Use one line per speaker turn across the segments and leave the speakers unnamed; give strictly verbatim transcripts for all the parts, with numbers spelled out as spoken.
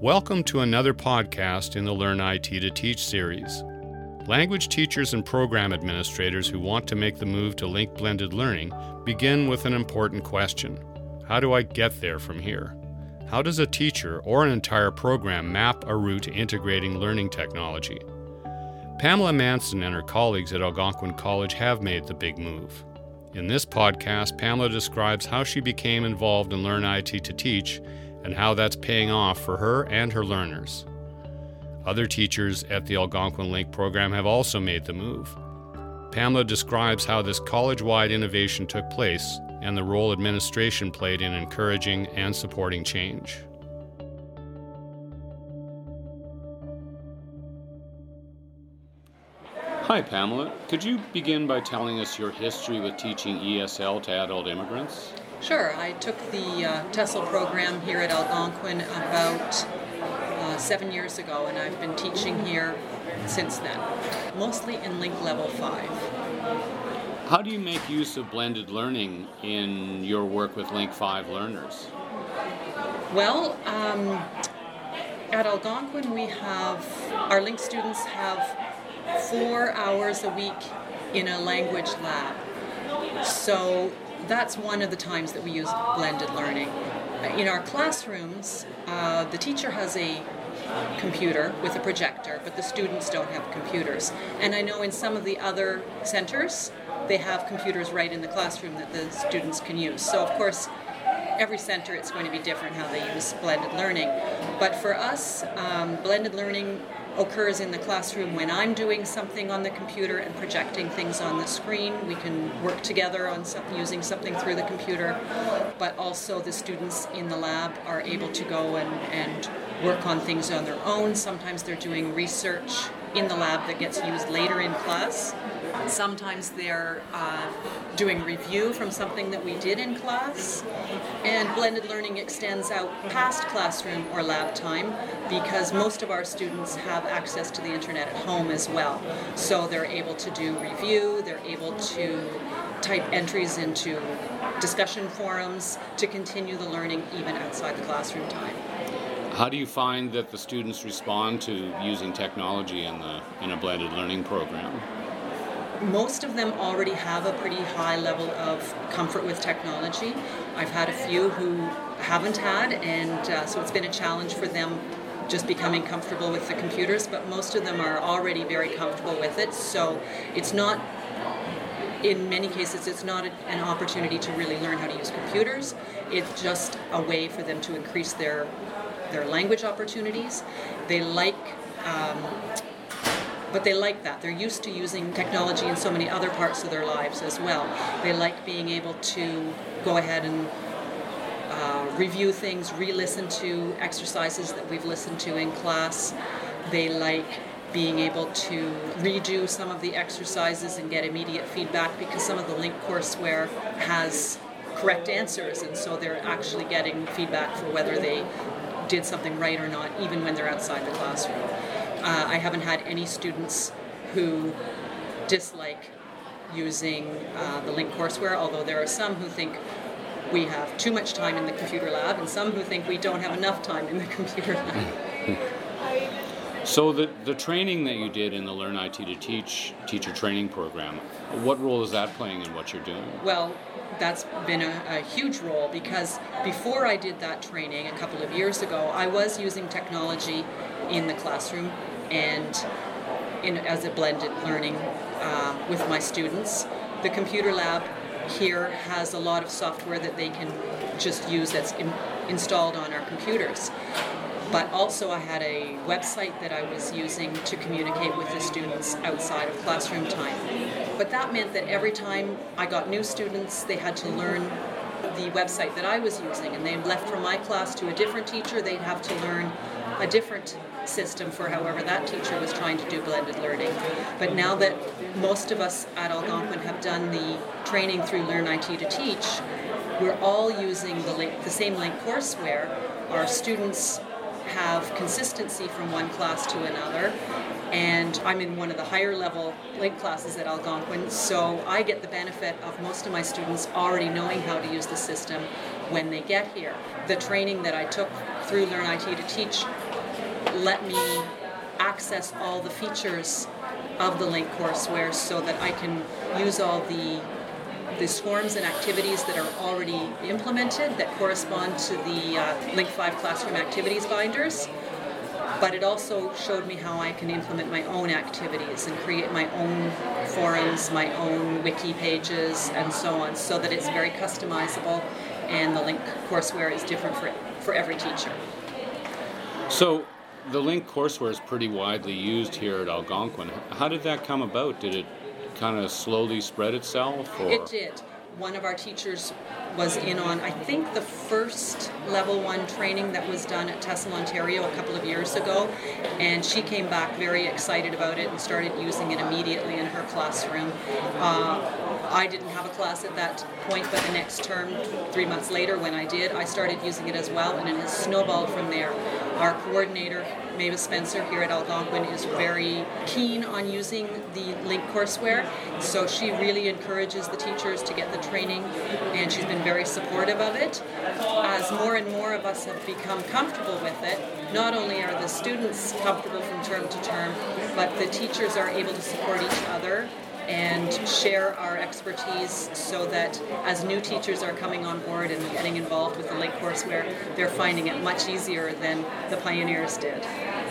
Welcome to another podcast in the Learn I T to Teach series. Language teachers and program administrators who want to make the move to link blended learning begin with an important question. How do I get there from here? How does a teacher or an entire program map a route to integrating learning technology? Pamela Manson and her colleagues at Algonquin College have made the big move. In this podcast, Pamela describes how she became involved in Learn I T to Teach and how that's paying off for her and her learners. Other teachers at the Algonquin Link program have also made the move. Pamela describes how this college-wide innovation took place and the role administration played in encouraging and supporting change. Hi, Pamela. Could you begin by telling us your history with teaching E S L to adult immigrants?
Sure. I took the uh, TESOL program here at Algonquin about uh, seven years ago, and I've been teaching here since then, mostly in Link Level five.
How do you make use of blended learning in your work with Link five learners?
Well, um, at Algonquin we have, our Link students have four hours a week in a language lab. So that's one of the times that we use blended learning. In our classrooms, uh, the teacher has a computer with a projector, but the students don't have computers. And I know in some of the other centers, they have computers right in the classroom that the students can use. So of course, every center it's going to be different how they use blended learning. But for us, um, blended learning occurs in the classroom when I'm doing something on the computer and projecting things on the screen. We can work together on some, using something through the computer, but also the students in the lab are able to go and, and work on things on their own. Sometimes they're doing research in the lab that gets used later in class. Sometimes they're uh, doing review from something that we did in class. And blended learning extends out past classroom or lab time because most of our students have access to the internet at home as well. So they're able to do review, they're able to type entries into discussion forums to continue the learning even outside the classroom time.
How do you find that the students respond to using technology in the in a blended learning program?
Most of them already have a pretty high level of comfort with technology. I've had a few who haven't had, and uh, so it's been a challenge for them just becoming comfortable with the computers, but most of them are already very comfortable with it. So it's not, in many cases, it's not a, an opportunity to really learn how to use computers. It's just a way for them to increase their their language opportunities. They like um, But they like that. They're used to using technology in so many other parts of their lives as well. They like being able to go ahead and uh, review things, re-listen to exercises that we've listened to in class. They like being able to redo some of the exercises and get immediate feedback because some of the Link courseware has correct answers, and so they're actually getting feedback for whether they did something right or not, even when they're outside the classroom. Uh, I haven't had any students who dislike using uh, the Link courseware, although there are some who think we have too much time in the computer lab and some who think we don't have enough time in the computer lab.
So the, the training that you did in the Learn I T to Teach teacher training program, what role is that playing in what you're doing?
Well, that's been a, a huge role because before I did that training a couple of years ago, I was using technology in the classroom and in, as a blended learning uh, with my students. The computer lab here has a lot of software that they can just use that's in, installed on our computers. But also I had a website that I was using to communicate with the students outside of classroom time. But that meant that every time I got new students, they had to learn the website that I was using, and they left from my class to a different teacher, they'd have to learn a different system for however that teacher was trying to do blended learning. But now that most of us at Algonquin have done the training through Learn I T to Teach, we're all using the, link, the same Link courseware. Our students have consistency from one class to another, and I'm in one of the higher level Link classes at Algonquin, so I get the benefit of most of my students already knowing how to use the system when they get here. The training that I took through Learn I T to Teach let me access all the features of the LINC courseware so that I can use all the the forms and activities that are already implemented that correspond to the uh, LINC five classroom activities binders. But it also showed me how I can implement my own activities and create my own forums, my own wiki pages, and so on, so that it's very customizable and the LINC courseware is different for, for every teacher.
So the LINC courseware is pretty widely used here at Algonquin. How did that come about? Did it kind of slowly spread itself? Or?
It did. One of our teachers was in on, I think, the first level one training that was done at TESOL, Ontario a couple of years ago, and she came back very excited about it and started using it immediately in her classroom. Uh, I didn't have a class at that point, but the next term, three months later when I did, I started using it as well, and it has snowballed from there. Our coordinator, Mavis Spencer, here at Algonquin is very keen on using the LINC courseware, so she really encourages the teachers to get the training, and she's been very supportive of it. As more and more of us have become comfortable with it, not only are the students comfortable from term to term, but the teachers are able to support each other and share our expertise so that as new teachers are coming on board and getting involved with the LINC courseware, they're finding it much easier than the pioneers did.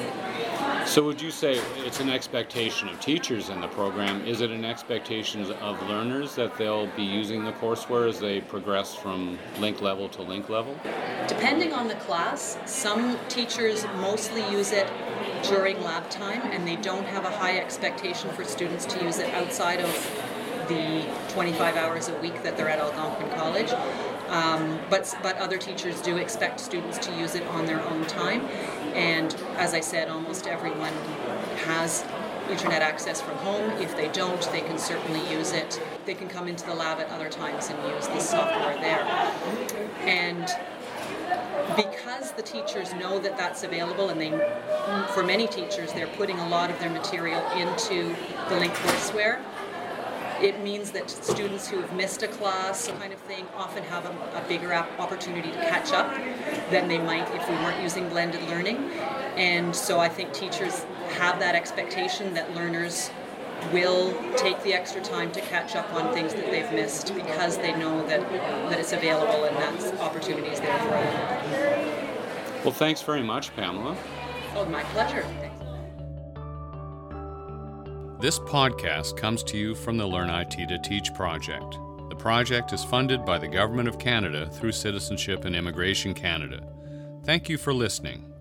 So would you say it's an expectation of teachers in the program? Is it an expectation of learners that they'll be using the courseware as they progress from LINC level to LINC level?
Depending on the class, some teachers mostly use it during lab time, and they don't have a high expectation for students to use it outside of the twenty-five hours a week that they're at Algonquin College. Um, but but other teachers do expect students to use it on their own time, and as I said, almost everyone has internet access from home. If they don't, they can certainly use it. They can come into the lab at other times and use the software there. And because the teachers know that that's available, and they, for many teachers, they're putting a lot of their material into the LINC courseware, it means that students who have missed a class kind of thing often have a, a bigger opportunity to catch up than they might if we weren't using blended learning. And so I think teachers have that expectation that learners will take the extra time to catch up on things that they've missed because they know that, that it's available and that opportunity is there for them.
Well, thanks very much, Pamela.
Oh, my pleasure. Thanks.
This podcast comes to you from the Learn I T to Teach project. The project is funded by the Government of Canada through Citizenship and Immigration Canada. Thank you for listening.